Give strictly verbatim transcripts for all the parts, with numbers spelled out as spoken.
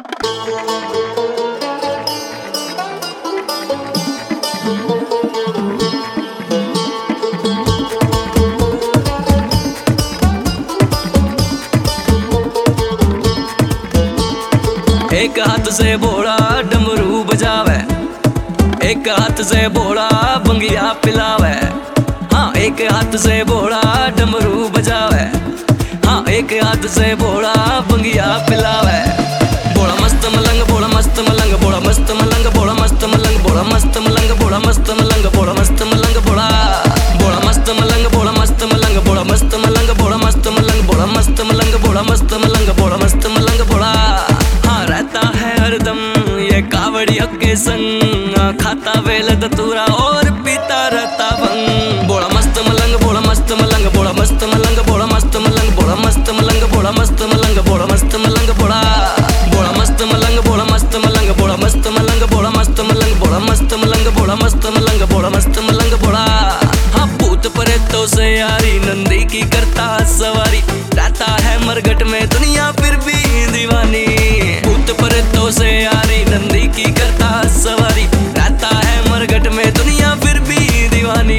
एक हाथ से भोला डमरू बजावे, एक हाथ से भोला बंगिया पिलावे। हाँ, एक हाथ से भोला डमरू बजावे, हाँ एक हाथ से भोला बंगिया पिलावे। भोला मस्त मलंग, भोला मस्त मलंग, भोला मस्त मलंग, भोला मस्त मलंग, भोला मस्त मलंग, भोला मस्त मलंग, भोला मस्त मलंग, भोला भोला मस्त मलंग, भोला मस्त मलंग, भोला मस्त मलंग, भोला मस्त मलंग, भोला मस्त मलंग, भोला मस्त मलंग, भोला मस्त मलंग, भोला। हाँ, रहता है हरदम ये कावड़ियों के संग, खाता वेल धतूरा और पीता रहता भंग। भोला मस्त मलंग, भोला मस्त मलंग, भोला मस्त मलंग, भोला मस्त मलंग, भोला मस्त मलंग, भोला मस्त मलंग, भोला मस्त मलंग, भोला भोला मस्त मलंग, भोला मस्त मलंग, भोला मस्त मलंग, भोला मस्त मलंग, भोला मस्त मलंग, भोला मस्त मलंग, भोला मस्त मलंग, भोला। हाँ, भूत प्रेतों से यारी नंदी की करता सवारी, रहता है मरघट में दुनिया फिर भी दीवानी। भूत प्रेतों से यारी नंदी की करता सवारी, रहता है मरघट में दुनिया फिर भी दीवानी।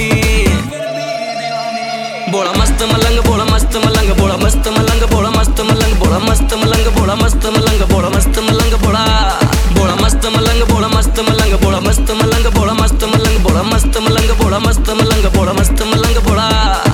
भोला मस्त मलंग, भोला मस्त मलंग, भोला मस्त मलंग, भोला मस्त मलंग, भोला मस्त मलंग, भोला मस्त मलंग, भोला मस्त मलंग, भोला भोला मस्त मलंग, भोला मस्त मलंग, भोला मस्त मलंग, भोला मस्त मलंग, भोला मस्त मलंग, भोला मस्त मलंग, भोला मस्त मलंग, भोला।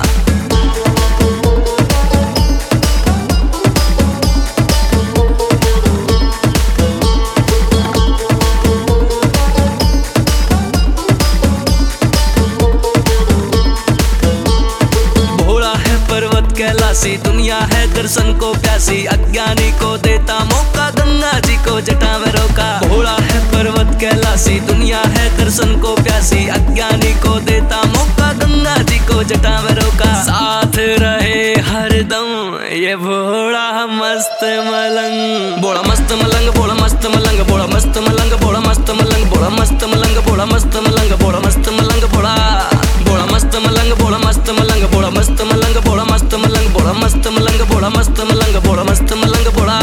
कैलासी दुनिया है दर्शन को प्यासी, अज्ञानी को देता मौका, गंगा जी को जटा में रोका। भोला है पर्वत कैलासी दुनिया है दर्शन को प्यासी, अज्ञानी को देता मौका, गंगा जी को जटा में रोका। साथ रहे हरदम ये भोला मस्त मलंग। भोला मस्त मलंग, भोला मस्त मलंग, भोला मस्त मलंग, भोला मस्त मलंग, भोला मस्त मलंग, भोला मस्त मलंग, भोला मस्त मलंग, भोला भोला मस्त मलंग, भोला मस्त मलंग, भोला मस्त मलंग, भोला मस्त मलंग, भोला मस्त मलंग, भोला मस्त मलंग, भोला मस्त मलंग, भोला।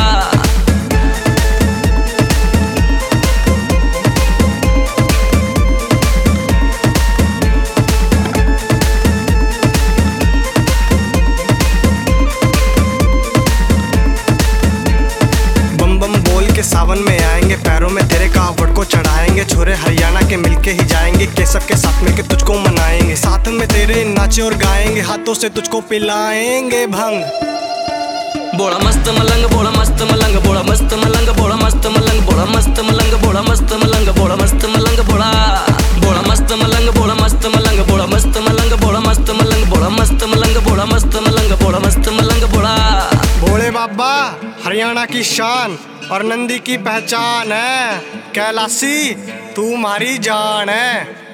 सावन में आएंगे, पैरों में तेरे कावड़ को चढ़ाएंगे, छोरे हरियाणा के मिलके ही जाएंगे, केसर के साथ मिलके तुझको मनाएंगे, साथ में तेरे नाचे और गाएंगे, हाथों से तुझको पिलाएंगे भंग। भोला मस्त मलंग, भोला मस्त मलंग, भोला मस्त मलंग, भोला मस्त मलंग, भोला मस्त मलंग, भोला मस्त मलंग, भोला मस्त मलंग, भोला भोला मस्त मलंग, भोला मस्त मलंग, भोला मस्त मलंग, भोला मस्त मलंग, भोला मस्त मलंग, भोला मस्त मलंग, भोला मस्त मलंग, भोला। भोले बाबा हरियाणा की शान और नंदी की पहचान है, कैलासी तू हमारी जान है।